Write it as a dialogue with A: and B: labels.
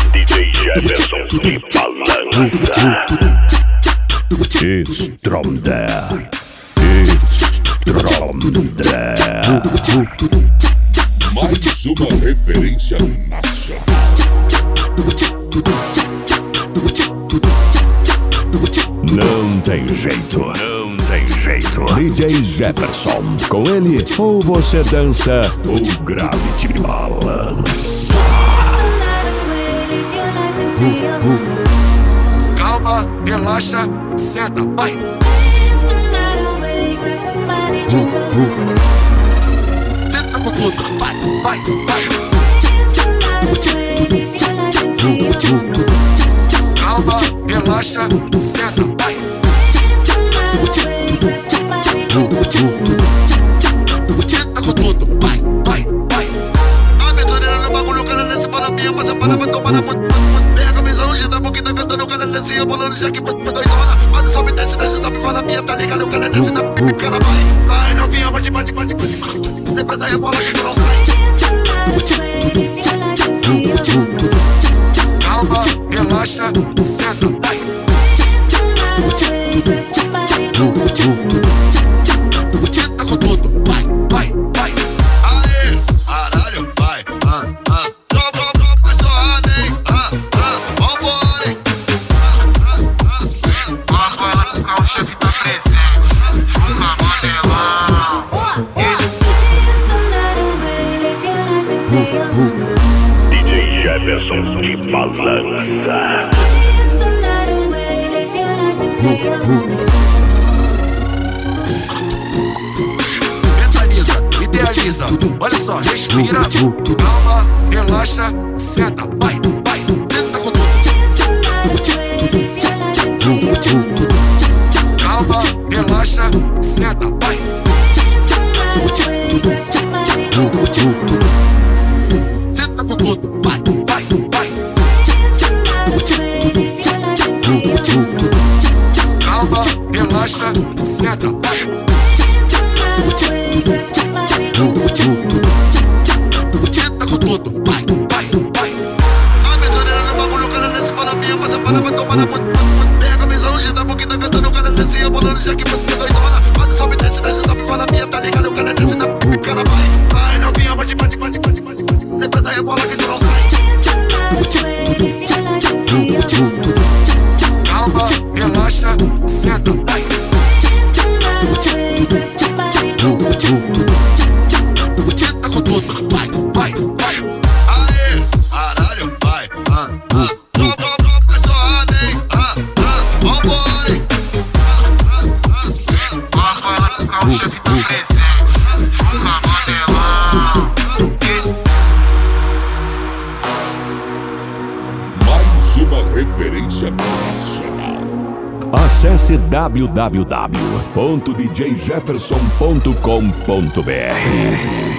A: DJ Jefferson de balança.
B: Stromder.
C: Mais uma referência nacional.
B: Não tem jeito, não tem jeito. DJ Jefferson, com ele, ou você dança ou Gravity balança.
D: Calma, relaxa, senta, vai. Senta com tudo, vai, vai, vai. Calma, relaxa, senta, vai. Senta com tudo, vai, vai, vai. Aventureira no bagulho, o cara desce para minha, passa para vai tomar na puta. Pega a visão, gira a boca, tá cantando, o cara desce e bolando já que você doidona. Mano, sobe, desce, sobe, fala minha, tá ligado? O cara desce na pica, cara vai. Vai, novinha, bate, bate, bate, bate. Você faz aí a bola que tu não sai. Calma, relaxa, senta, vai. Senta com tudo, vai, vai, vai. Aê, caralho, vai, vai sorrada, hein, vambora, hein.
E: Logo ela com o carro-chefe tá presente, junto a modelão.
A: DJ Jefferson de balança.
D: Mentaliza, idealiza, olha só, respira. Calma, relaxa, senta, vai, vai. Senta com tudo. Calma, relaxa, senta, vai. Senta com tudo, vai, vai, vai. Calma, relaxa, senta, vai. Senta com tudo, vai, vai, vai. Aventureira no bagulho, o cara desce para minha, passa para vai tomar na puta. Pega a visão, gira a boca, tá cantando, o cara desce e bolando já que você doidona. Mano, sobe, desce, sobe, fala minha, tá ligado? O cara desce na pica, cara vai. Vai, novinha, bate, bate, bate, bate, bate. Você faz aí a bola que tu não sai. Calma, relaxa, senta, vai. Senta com tudo, vai, vai, vai. Aê, caralho, vai, vai sorrada, hein, vambora, hein.
E: Logo ela com o carro-chefe tá presente, junto a modelão.
C: Mais uma referência nacional.
B: Acesse www.djjefferson.com.br.